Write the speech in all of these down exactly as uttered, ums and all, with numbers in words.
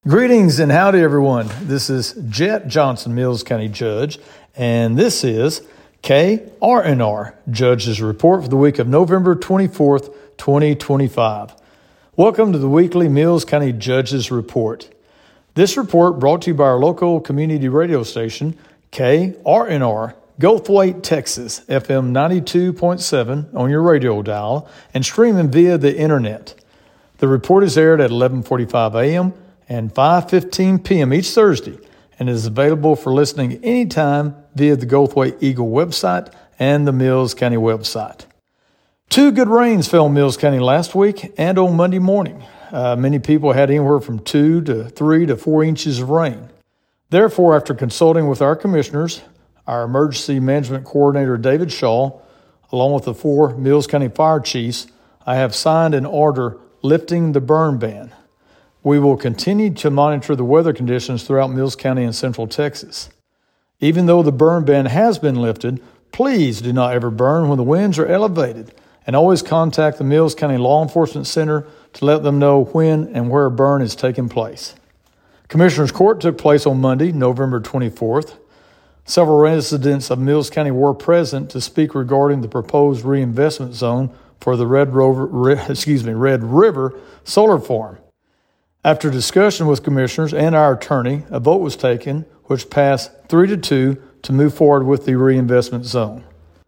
Greetings and howdy, everyone. This is Jet Johnson, Mills County Judge, and this is K R N R Judge's Report for the week of November twenty-fourth, twenty twenty-five. Welcome to the weekly Mills County Judge's Report. This report brought to you by our local community radio station, K R N R, Goldthwaite, Texas, F M ninety-two point seven on your radio dial and streaming via the internet. The report is aired at eleven forty-five a.m. and five fifteen p.m. each Thursday and is available for listening anytime via the Goldthwaite Eagle website and the Mills County website. Two good rains fell in Mills County last week and on Monday morning. Uh, many people had anywhere from two to three to four inches of rain. Therefore, after consulting with our commissioners, our emergency management coordinator, David Shaw, along with the four Mills County fire chiefs, I have signed an order lifting the burn ban. We will continue to monitor the weather conditions throughout Mills County and Central Texas. Even though the burn ban has been lifted, please do not ever burn when the winds are elevated, and always contact the Mills County Law Enforcement Center to let them know when and where a burn is taking place. Commissioners Court took place on Monday, November twenty-fourth. Several residents of Mills County were present to speak regarding the proposed reinvestment zone for the Red Rover, excuse me, Red River Solar Farm. After discussion with commissioners and our attorney, a vote was taken, which passed three to two to move forward with the reinvestment zone.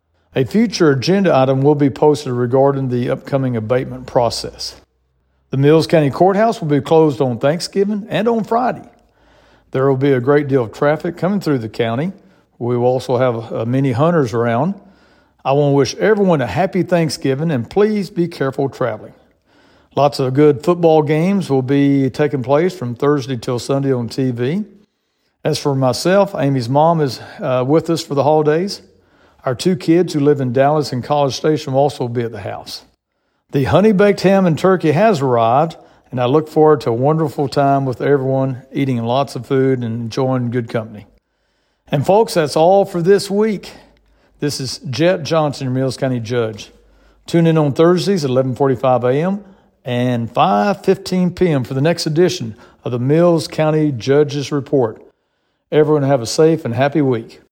A future agenda item will be posted regarding the upcoming abatement process. The Mills County Courthouse will be closed on Thanksgiving and on Friday. There will be a great deal of traffic coming through the county. We will also have uh, many hunters around. I want to wish everyone a happy Thanksgiving, and please be careful traveling. Lots of good football games will be taking place from Thursday till Sunday on T V. As for myself, Amy's mom is uh, with us for the holidays. Our two kids who live in Dallas and College Station will also be at the house. The honey-baked ham and turkey has arrived, and I look forward to a wonderful time with everyone, eating lots of food and enjoying good company. And folks, that's all for this week. This is Jet Johnson, your Mills County Judge. Tune in on Thursdays at eleven forty-five a.m. and five fifteen p.m. for the next edition of the Mills County Judge's Report. Everyone have a safe and happy week.